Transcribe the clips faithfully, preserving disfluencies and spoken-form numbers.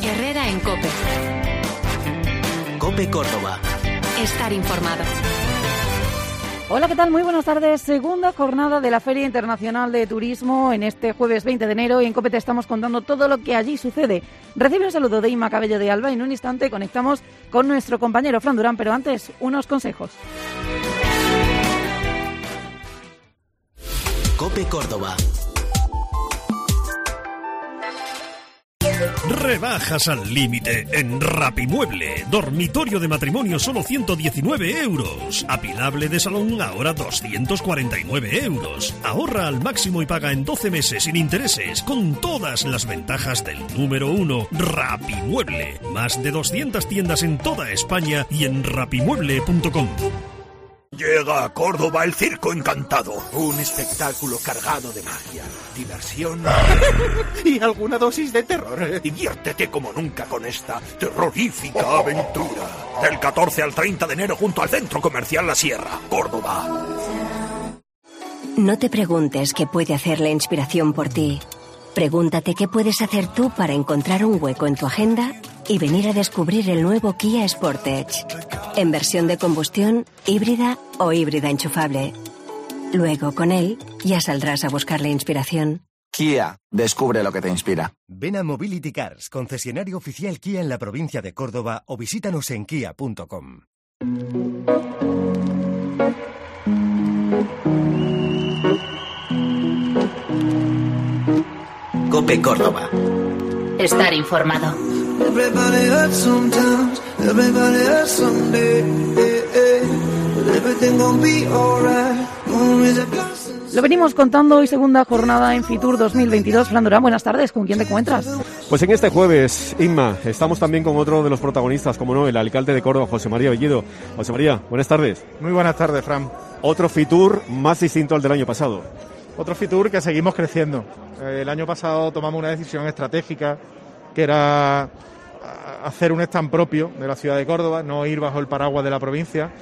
Herrera en COPE. COPE Córdoba. Estar informado. Hola, ¿qué tal? Muy buenas tardes. Segunda jornada de la Feria Internacional de Turismo en este jueves veinte de enero y en COPE te estamos contando todo lo que allí sucede. Recibe un saludo de Inma Cabello de Alba y en un instante conectamos con nuestro compañero Fran Durán, pero antes unos consejos. COPE Córdoba. Rebajas al límite en Rapimueble. Dormitorio de matrimonio solo ciento diecinueve euros. Apilable de salón ahora doscientos cuarenta y nueve euros. Ahorra al máximo y paga en doce meses sin intereses con todas las ventajas del número uno, Rapimueble. Más de doscientas tiendas en toda España y en rapimueble punto com. Llega a Córdoba el Circo Encantado. Un espectáculo cargado de magia, diversión y alguna dosis de terror. Diviértete como nunca con esta terrorífica aventura. Del catorce al treinta de enero junto al Centro Comercial La Sierra, Córdoba. No te preguntes qué puede hacer la inspiración por ti. Pregúntate qué puedes hacer tú para encontrar un hueco en tu agenda y venir a descubrir el nuevo Kia Sportage. En versión de combustión, híbrida o híbrida enchufable. Luego, con él, ya saldrás a buscar la inspiración. Kia, descubre lo que te inspira. Ven a Mobility Cars, concesionario oficial Kia en la provincia de Córdoba, o visítanos en kia punto com. COPE Córdoba. Estar informado. Lo venimos contando hoy, segunda jornada en Fitur dos mil veintidós. Fran Durán, buenas tardes. ¿Con quién te encuentras? Pues en este jueves, Inma, estamos también con otro de los protagonistas, como no, el alcalde de Córdoba, José María Bellido. José María, buenas tardes. Muy buenas tardes, Fran. Otro Fitur más distinto al del año pasado. Otro Fitur que seguimos creciendo. El año pasado tomamos una decisión estratégica, que era hacer un stand propio de la ciudad de Córdoba, no ir bajo el paraguas de la provincia.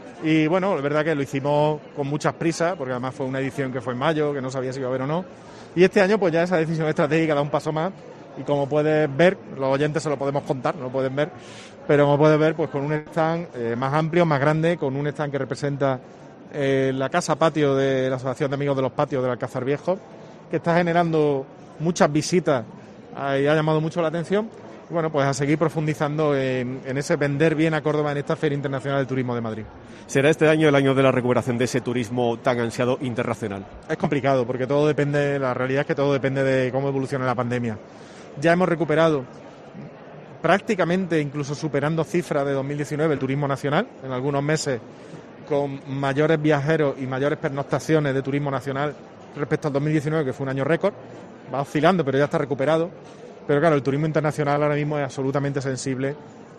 Y bueno, es verdad que lo hicimos con muchas prisas, porque además fue una edición que fue en mayo, que no sabía si iba a haber o no. Y este año pues ya esa decisión estratégica da un paso más. Y como puedes ver, los oyentes se lo podemos contar, no lo pueden ver, pero como puedes ver, pues con un stand eh, más amplio, más grande, con un stand que representa eh, la casa patio de la Asociación de Amigos de los Patios del Alcázar Viejo, que está generando muchas visitas eh, y ha llamado mucho la atención. Y bueno, pues a seguir profundizando en, en ese vender bien a Córdoba en esta Feria Internacional del Turismo de Madrid. ¿Será este año el año de la recuperación de ese turismo tan ansiado internacional? Es complicado, porque todo depende, la realidad es que todo depende de cómo evolucione la pandemia. Ya hemos recuperado prácticamente, incluso superando cifras de dos mil diecinueve, el turismo nacional, en algunos meses con mayores viajeros y mayores pernoctaciones de turismo nacional respecto al dos mil diecinueve, que fue un año récord. Va oscilando, pero ya está recuperado. Pero claro, el turismo internacional ahora mismo es absolutamente sensible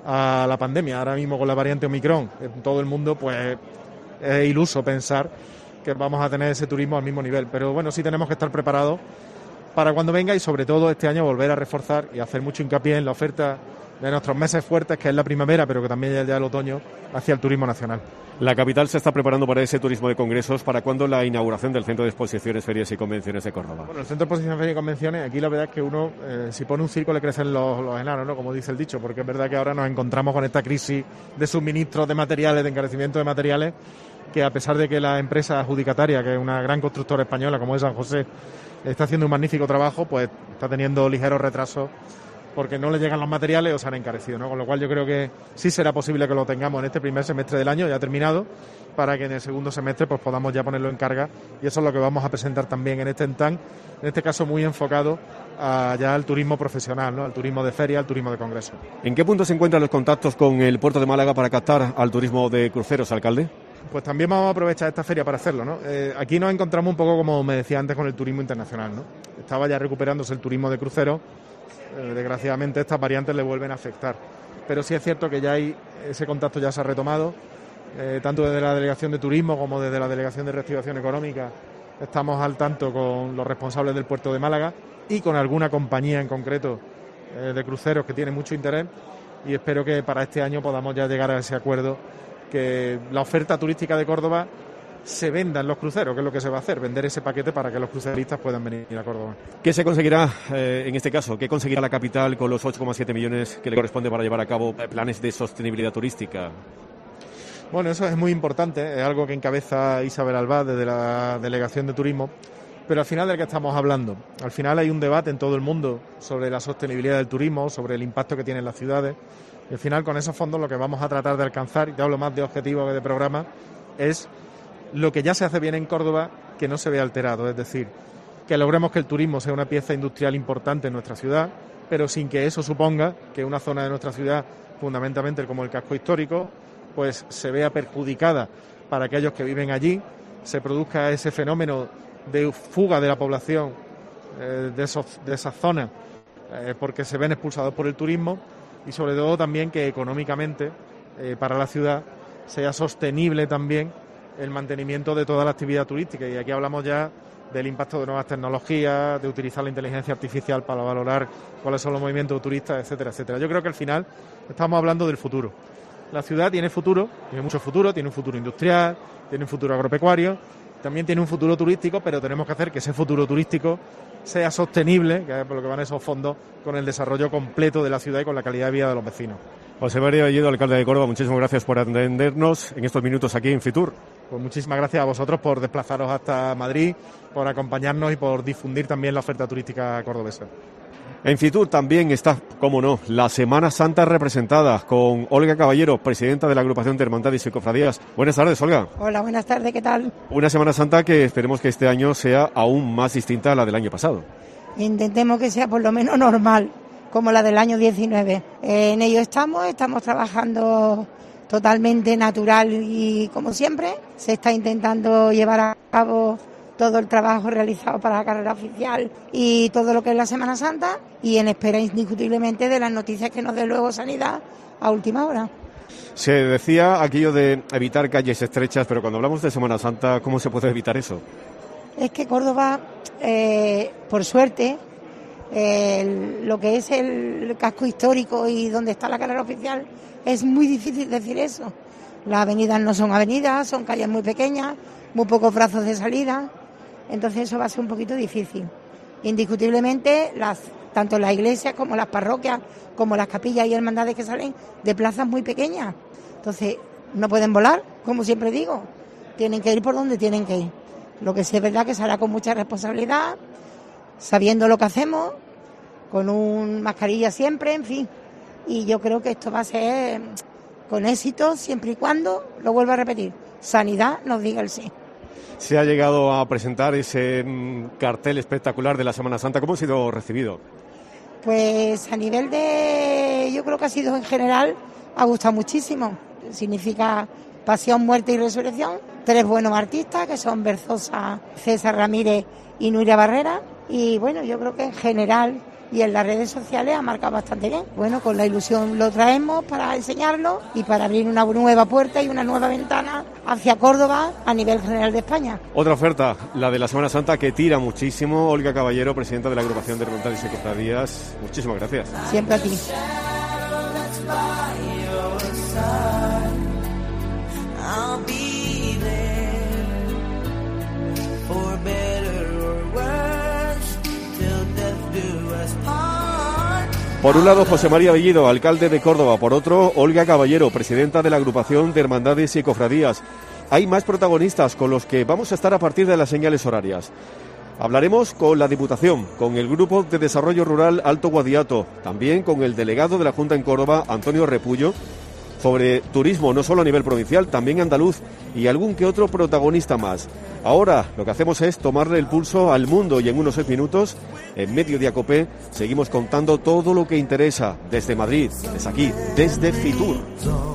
a la pandemia. Ahora mismo con la variante Omicron, en todo el mundo, pues es iluso pensar que vamos a tener ese turismo al mismo nivel. Pero bueno, sí tenemos que estar preparados para cuando venga y sobre todo este año volver a reforzar y hacer mucho hincapié en la oferta de nuestros meses fuertes, que es la primavera, pero que también ya, ya el otoño, hacia el turismo nacional. La capital se está preparando para ese turismo de congresos. ¿Para cuándo la inauguración del Centro de Exposiciones, Ferias y Convenciones de Córdoba? Bueno, el Centro de Exposiciones, Ferias y Convenciones, aquí la verdad es que uno, eh, si pone un circo le crecen los, los enanos, ¿no? Como dice el dicho, porque es verdad que ahora nos encontramos con esta crisis de suministros de materiales, de encarecimiento de materiales, que a pesar de que la empresa adjudicataria, que es una gran constructora española como es San José, está haciendo un magnífico trabajo, pues está teniendo ligeros retrasos porque no le llegan los materiales o se han encarecido, ¿no? Con lo cual yo creo que sí será posible que lo tengamos en este primer semestre del año, ya terminado, para que en el segundo semestre pues podamos ya ponerlo en carga, y eso es lo que vamos a presentar también en este stand, en este caso muy enfocado a, ya al turismo profesional, ¿no? Al turismo de feria, al turismo de congreso. ¿En qué punto se encuentran los contactos con el puerto de Málaga para captar al turismo de cruceros, alcalde? Pues también vamos a aprovechar esta feria para hacerlo, ¿no? Eh, aquí nos encontramos un poco, como me decía antes, con el turismo internacional, ¿no? Estaba ya recuperándose el turismo de cruceros. Eh, desgraciadamente estas variantes le vuelven a afectar, pero sí es cierto que ya hay ese contacto, ya se ha retomado, eh, tanto desde la Delegación de Turismo como desde la Delegación de Reactivación Económica. Estamos al tanto con los responsables del puerto de Málaga y con alguna compañía en concreto eh, de cruceros que tiene mucho interés, y espero que para este año podamos ya llegar a ese acuerdo, que la oferta turística de Córdoba se vendan los cruceros, que es lo que se va a hacer, vender ese paquete para que los cruceristas puedan venir a Córdoba. ¿Qué se conseguirá eh, en este caso? ¿Qué conseguirá la capital con los ocho coma siete millones que le corresponde para llevar a cabo planes de sostenibilidad turística? Bueno, eso es muy importante, es algo que encabeza Isabel Albá desde la Delegación de Turismo, pero al final del que estamos hablando. Al final hay un debate en todo el mundo sobre la sostenibilidad del turismo, sobre el impacto que tiene en las ciudades, y al final con esos fondos lo que vamos a tratar de alcanzar, y te hablo más de objetivo que de programa, es lo que ya se hace bien en Córdoba, que no se vea alterado, es decir, que logremos que el turismo sea una pieza industrial importante en nuestra ciudad, pero sin que eso suponga que una zona de nuestra ciudad, fundamentalmente como el casco histórico, pues se vea perjudicada para aquellos que viven allí, se produzca ese fenómeno de fuga de la población eh, de, esos, de esas zonas eh, porque se ven expulsados por el turismo, y sobre todo también que económicamente eh, para la ciudad sea sostenible también el mantenimiento de toda la actividad turística. Y aquí hablamos ya del impacto de nuevas tecnologías, de utilizar la inteligencia artificial para valorar cuáles son los movimientos de turistas, etcétera, etcétera. Yo creo que al final estamos hablando del futuro. La ciudad tiene futuro, tiene mucho futuro, tiene un futuro industrial, tiene un futuro agropecuario, también tiene un futuro turístico, pero tenemos que hacer que ese futuro turístico sea sostenible, que es por lo que van esos fondos, con el desarrollo completo de la ciudad y con la calidad de vida de los vecinos. José María Bellido, alcalde de Córdoba, muchísimas gracias por atendernos en estos minutos aquí en Fitur. Pues muchísimas gracias a vosotros por desplazaros hasta Madrid, por acompañarnos y por difundir también la oferta turística cordobesa. En Fitur también está, cómo no, la Semana Santa representada con Olga Caballero, presidenta de la agrupación de Hermandades y Cofradías. Buenas tardes, Olga. Hola, buenas tardes, ¿qué tal? Una Semana Santa que esperemos que este año sea aún más distinta a la del año pasado. Intentemos que sea por lo menos normal, como la del año diecinueve. Eh, en ello estamos, estamos trabajando totalmente natural y como siempre. Se está intentando llevar a cabo todo el trabajo realizado para la carrera oficial y todo lo que es la Semana Santa, y en espera indiscutiblemente de las noticias que nos dé luego Sanidad a última hora. Se decía aquello de evitar calles estrechas, pero cuando hablamos de Semana Santa, ¿cómo se puede evitar eso? Es que Córdoba, eh, por suerte, eh, lo que es el casco histórico y donde está la carrera oficial, es muy difícil decir eso. Las avenidas no son avenidas, son calles muy pequeñas, muy pocos brazos de salida, entonces eso va a ser un poquito difícil. Indiscutiblemente, las, tanto las iglesias como las parroquias, como las capillas y hermandades que salen de plazas muy pequeñas, entonces no pueden volar, como siempre digo, tienen que ir por donde tienen que ir. Lo que sí es verdad que se hará con mucha responsabilidad, sabiendo lo que hacemos, con un mascarilla siempre, en fin, y yo creo que esto va a ser con éxito siempre y cuando, lo vuelvo a repetir, Sanidad nos diga el sí. Se ha llegado a presentar ese mm, cartel espectacular de la Semana Santa. ¿Cómo ha sido recibido? Pues a nivel de... yo creo que ha sido en general, ha gustado muchísimo. Significa pasión, muerte y resurrección. Tres buenos artistas que son Berzosa, César Ramírez y Nuria Barrera. Y bueno, yo creo que en general y en las redes sociales ha marcado bastante bien. Bueno, con la ilusión lo traemos para enseñarlo y para abrir una nueva puerta y una nueva ventana hacia Córdoba a nivel general de España. Otra oferta, la de la Semana Santa, que tira muchísimo. Olga Caballero, presidenta de la agrupación de Hermandades y Cofradías, muchísimas gracias. Siempre a ti. Por un lado, José María Bellido, alcalde de Córdoba. Por otro, Olga Caballero, presidenta de la agrupación de Hermandades y Cofradías. Hay más protagonistas con los que vamos a estar a partir de las señales horarias. Hablaremos con la Diputación, con el Grupo de Desarrollo Rural Alto Guadiato, también con el delegado de la Junta en Córdoba, Antonio Repullo, sobre turismo no solo a nivel provincial, también andaluz, y algún que otro protagonista más. Ahora lo que hacemos es tomarle el pulso al mundo y en unos seis minutos, en Mediodía Copé, seguimos contando todo lo que interesa desde Madrid, desde aquí, desde Fitur.